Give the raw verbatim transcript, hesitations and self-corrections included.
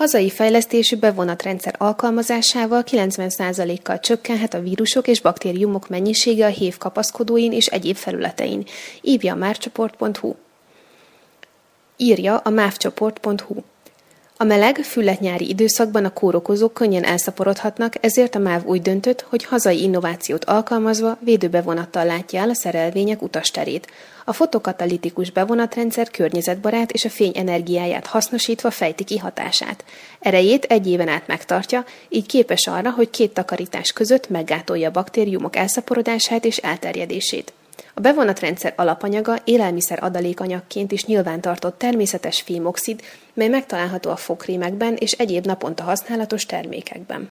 Hazai fejlesztésű bevonatrendszer alkalmazásával kilencven százalékkal csökkenhet a vírusok és baktériumok mennyisége a hév kapaszkodóin és egyéb felületein, írja a mávcsoport pont hu. Írja a mávcsoport pont hu. A meleg, füllet-nyári időszakban a kórokozók könnyen elszaporodhatnak, ezért a MÁV úgy döntött, hogy hazai innovációt alkalmazva védőbevonattal látja el a szerelvények utasterét. A fotokatalitikus bevonatrendszer környezetbarát és a fény energiáját hasznosítva fejti ki hatását. Erejét egy éven át megtartja, így képes arra, hogy két takarítás között meggátolja a baktériumok elszaporodását és elterjedését. A bevonatrendszer alapanyaga élelmiszer adalékanyagként is nyilvántartott természetes fémoxid, mely megtalálható a fogkrémekben és egyéb naponta használatos termékekben.